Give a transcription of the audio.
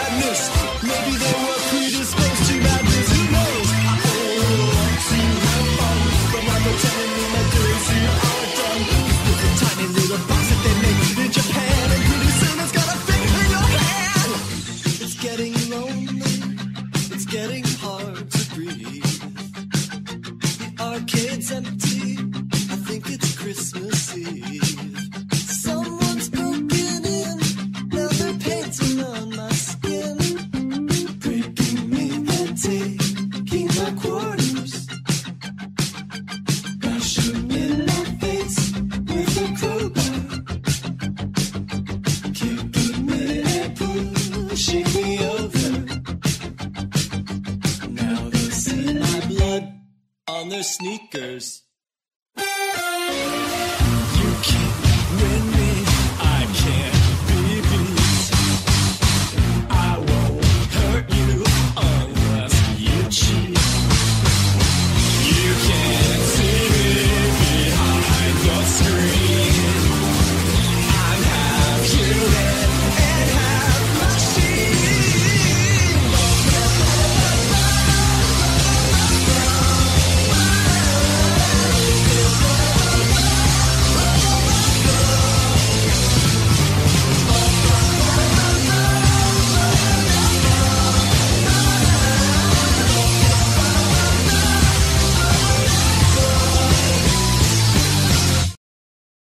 madness. Maybe they were predisposed to madness. Who knows? I only want to have fun, but now they're telling me my days here are done. With a tiny little box that they make in Japan, and pretty soon it's gonna fit in your hand. It's getting lonely. It's getting hard to breathe. The arcade's empty. I think it's Christmas Eve. Someone's broken in. Now they're painting on my skin, breaking me and taking my quarters, bashing in my face with a crowbar, kicking me and pushing me over. Now they see my blood on their sneakers.